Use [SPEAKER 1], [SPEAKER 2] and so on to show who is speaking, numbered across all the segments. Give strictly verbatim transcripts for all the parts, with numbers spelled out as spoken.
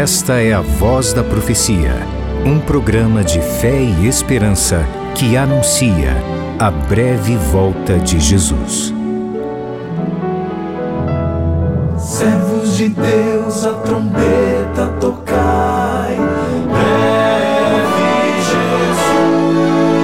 [SPEAKER 1] Esta é a Voz da Profecia, um programa de fé e esperança que anuncia a breve volta de Jesus.
[SPEAKER 2] Servos de Deus, a trombeta tocai, breve Jesus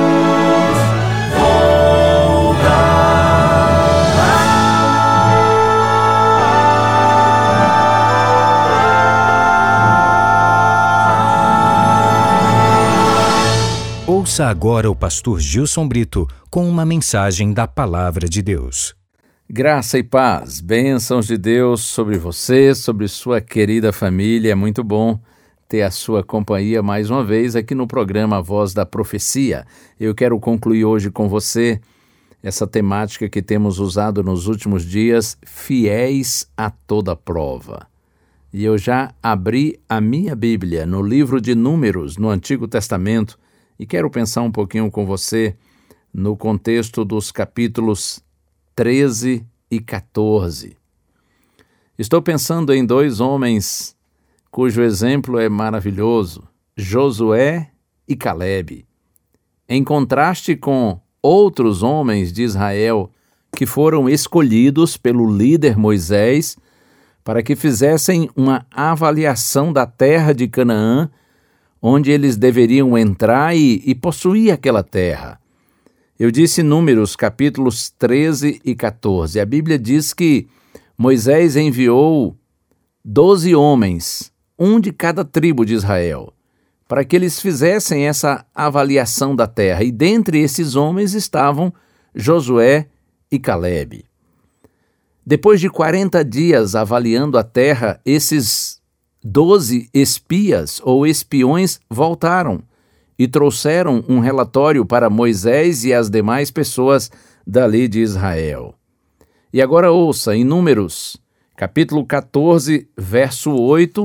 [SPEAKER 1] Ouça agora o pastor Gilson Brito com uma mensagem da Palavra de Deus.
[SPEAKER 3] Graça e paz, bênçãos de Deus sobre você, sobre sua querida família. É muito bom ter a sua companhia mais uma vez aqui no programa Voz da Profecia. Eu quero concluir hoje com você essa temática que temos usado nos últimos dias, fiéis a toda prova. E eu já abri a minha Bíblia no livro de Números, no Antigo Testamento, e quero pensar um pouquinho com você no contexto dos capítulos treze e quatorze. Estou pensando em dois homens cujo exemplo é maravilhoso, Josué e Calebe, em contraste com outros homens de Israel que foram escolhidos pelo líder Moisés para que fizessem uma avaliação da terra de Canaã, onde eles deveriam entrar e, e possuir aquela terra. Eu disse Números, capítulos treze e quatorze. A Bíblia diz que Moisés enviou doze homens, um de cada tribo de Israel, para que eles fizessem essa avaliação da terra. E dentre esses homens estavam Josué e Calebe. Depois de quarenta dias avaliando a terra, esses doze espias ou espiões voltaram e trouxeram um relatório para Moisés e as demais pessoas dali de Israel. E agora ouça, em Números, capítulo quatorze, verso oito,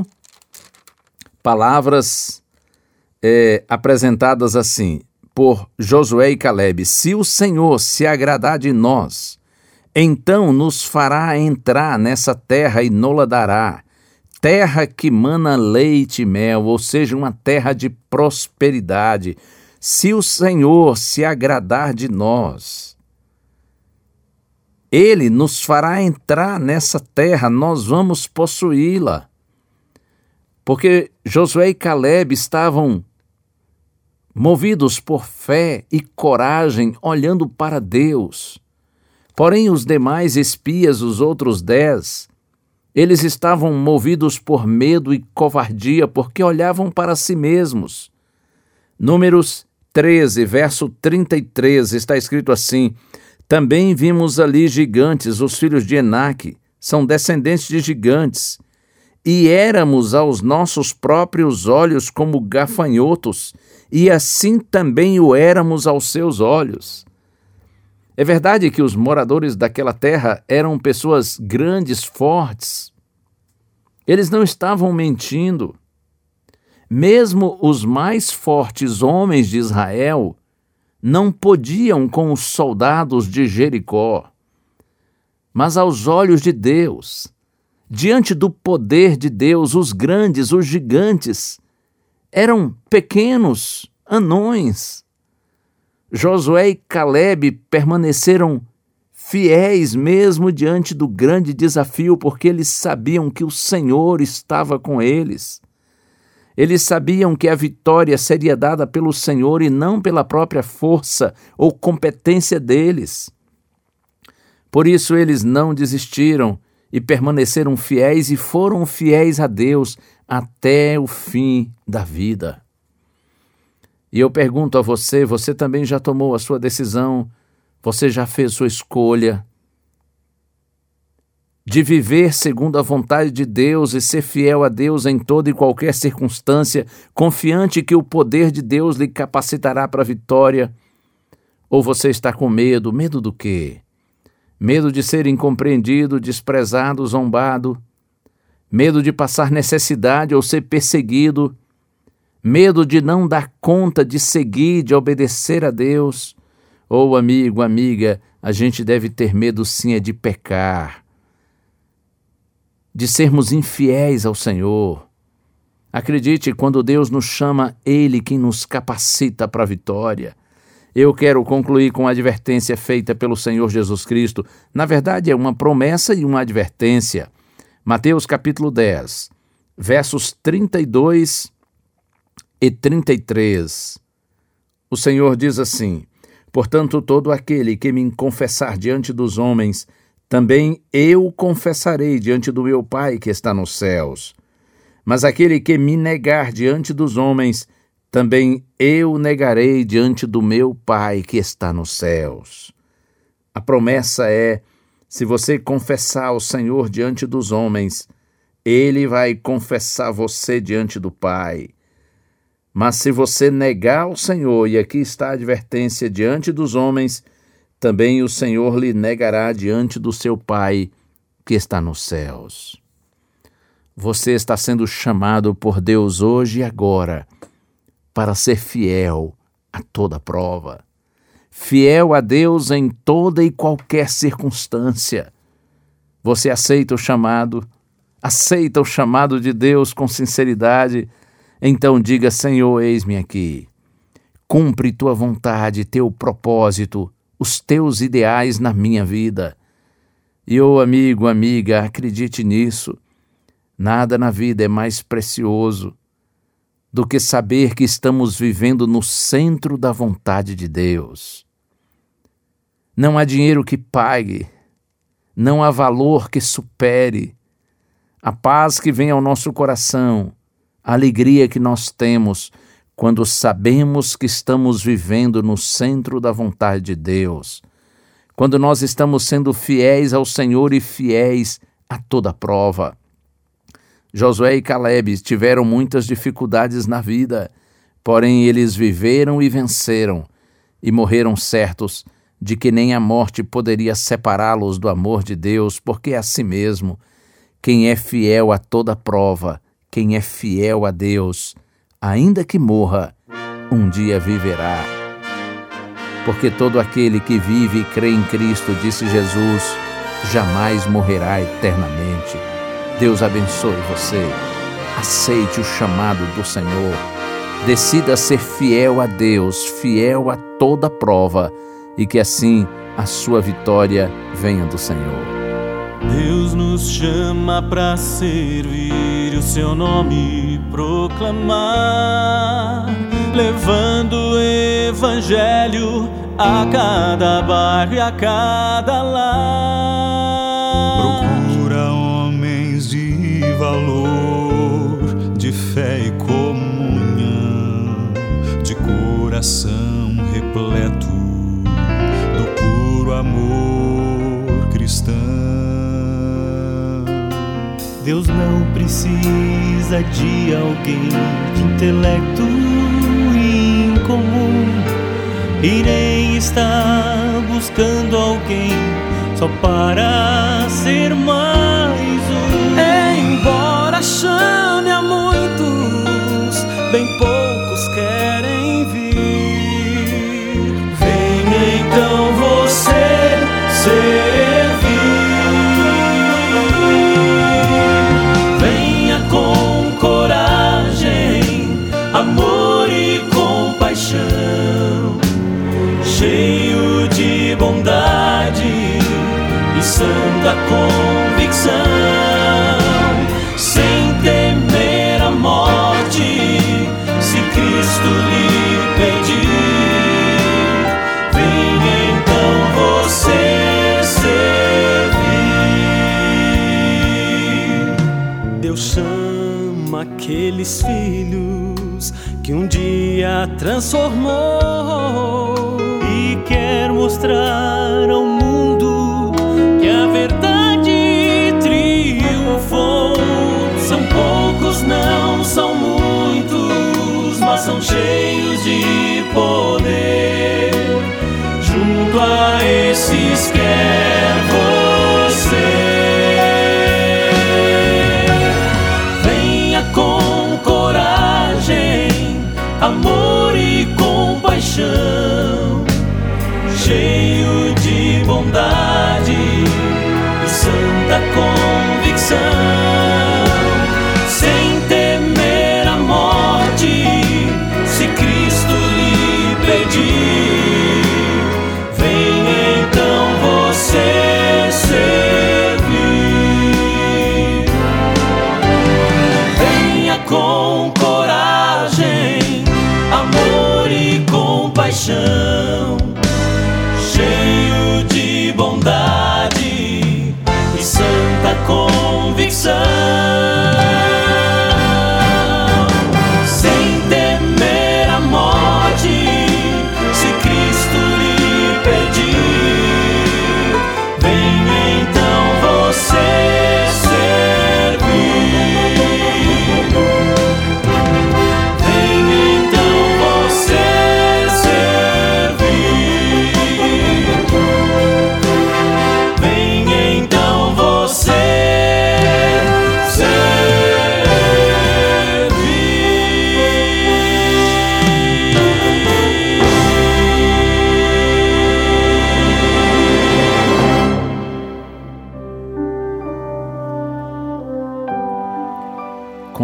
[SPEAKER 3] palavras é, apresentadas assim, por Josué e Calebe: se o Senhor se agradar de nós, então nos fará entrar nessa terra e nola dará, terra que mana leite e mel, ou seja, uma terra de prosperidade. Se o Senhor se agradar de nós, Ele nos fará entrar nessa terra, nós vamos possuí-la. Porque Josué e Calebe estavam movidos por fé e coragem, olhando para Deus. Porém, os demais espias, os outros dez, eles estavam movidos por medo e covardia, porque olhavam para si mesmos. Números treze, verso trinta e três, está escrito assim: também vimos ali gigantes, os filhos de Enaque, são descendentes de gigantes, e éramos aos nossos próprios olhos como gafanhotos, e assim também o éramos aos seus olhos. É verdade que os moradores daquela terra eram pessoas grandes, fortes. Eles não estavam mentindo. Mesmo os mais fortes homens de Israel não podiam com os soldados de Jericó. Mas aos olhos de Deus, diante do poder de Deus, os grandes, os gigantes, eram pequenos, anões. Josué e Calebe permaneceram fiéis mesmo diante do grande desafio, porque eles sabiam que o Senhor estava com eles. Eles sabiam que a vitória seria dada pelo Senhor e não pela própria força ou competência deles. Por isso eles não desistiram e permaneceram fiéis e foram fiéis a Deus até o fim da vida. E eu pergunto a você, você também já tomou a sua decisão? Você já fez sua escolha de viver segundo a vontade de Deus e ser fiel a Deus em toda e qualquer circunstância, confiante que o poder de Deus lhe capacitará para a vitória? Ou você está com medo? Medo do quê? Medo de ser incompreendido, desprezado, zombado? Medo de passar necessidade ou ser perseguido? Medo de não dar conta de seguir, de obedecer a Deus? Ou, amigo, amiga, a gente deve ter medo sim é de pecar, de sermos infiéis ao Senhor. Acredite, quando Deus nos chama, Ele quem nos capacita para a vitória. Eu quero concluir com a advertência feita pelo Senhor Jesus Cristo. Na verdade, é uma promessa e uma advertência. Mateus capítulo dez, versos trinta e dois e trinta e três. O Senhor diz assim: portanto, todo aquele que me confessar diante dos homens, também eu confessarei diante do meu Pai que está nos céus. Mas aquele que me negar diante dos homens, também eu negarei diante do meu Pai que está nos céus. A promessa é: se você confessar o Senhor diante dos homens, Ele vai confessar você diante do Pai. Mas se você negar o Senhor, e aqui está a advertência, diante dos homens, também o Senhor lhe negará diante do seu Pai que está nos céus. Você está sendo chamado por Deus hoje e agora para ser fiel a toda prova. Fiel a Deus em toda e qualquer circunstância. Você aceita o chamado? Aceita o chamado de Deus com sinceridade? Então diga: Senhor, eis-me aqui. Cumpre tua vontade, teu propósito, os teus ideais na minha vida. E, ô amigo, amiga, acredite nisso. Nada na vida é mais precioso do que saber que estamos vivendo no centro da vontade de Deus. Não há dinheiro que pague, não há valor que supere a paz que vem ao nosso coração, a alegria que nós temos quando sabemos que estamos vivendo no centro da vontade de Deus, quando nós estamos sendo fiéis ao Senhor e fiéis a toda prova. Josué e Caleb tiveram muitas dificuldades na vida, porém eles viveram e venceram, e morreram certos de que nem a morte poderia separá-los do amor de Deus, porque é assim mesmo. Quem é fiel a toda prova, quem é fiel a Deus, ainda que morra, um dia viverá. Porque todo aquele que vive e crê em Cristo, disse Jesus, jamais morrerá eternamente. Deus abençoe você. Aceite o chamado do Senhor. Decida ser fiel a Deus, fiel a toda prova, e que assim a sua vitória venha do Senhor.
[SPEAKER 2] Deus nos chama para servir e o seu nome proclamar, levando o evangelho a cada bairro e a cada lar. Procura homens de valor, de fé e comunhão, de coração repleto do puro amor cristão. Deus não precisa de alguém de intelecto incomum, e nem está buscando alguém só para ser mais um. Embora chame a muitos, bem poucos querem vir. Venha então você servir. Venha com coragem, amor e compaixão, cheio de bondade e santa convicção, sem temer a morte, se Cristo lhe pedir. Venha então você servir. Deus chama aqueles filhos que um dia transformou e quer mostrar ao mundo que a verdade triunfou. São poucos, não são muitos, mas são cheios de poder. Junto a esses quer você. Venha com coragem, amor e compaixão, cheio de bondade e santa convicção, sem temer a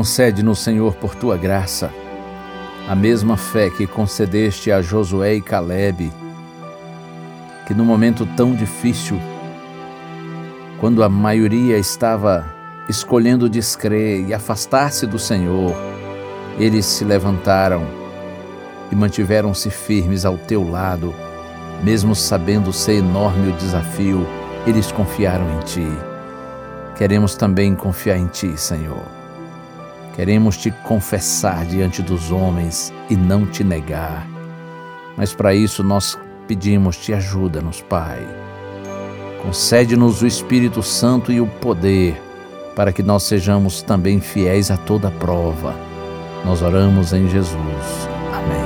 [SPEAKER 3] Concede-nos, Senhor, por tua graça, a mesma fé que concedeste a Josué e Calebe, que no momento tão difícil, quando a maioria estava escolhendo descrer e afastar-se do Senhor, eles se levantaram e mantiveram-se firmes ao teu lado, mesmo sabendo ser enorme o desafio, eles confiaram em ti. Queremos também confiar em ti, Senhor. Queremos te confessar diante dos homens e não te negar. Mas para isso nós pedimos, te ajuda-nos, Pai. Concede-nos o Espírito Santo e o poder para que nós sejamos também fiéis a toda prova. Nós oramos em Jesus. Amém.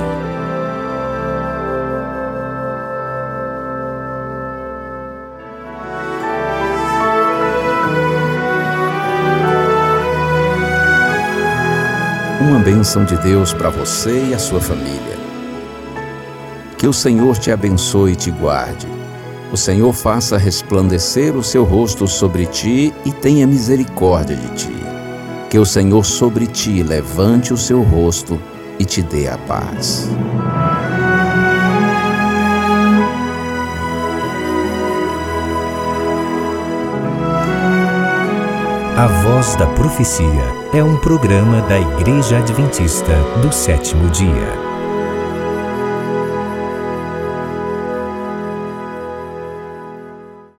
[SPEAKER 1] Uma bênção de Deus para você e a sua família. Que o Senhor te abençoe e te guarde. O Senhor faça resplandecer o seu rosto sobre ti e tenha misericórdia de ti. Que o Senhor sobre ti levante o seu rosto e te dê a paz.
[SPEAKER 4] A Voz da Profecia é um programa da Igreja Adventista do Sétimo Dia.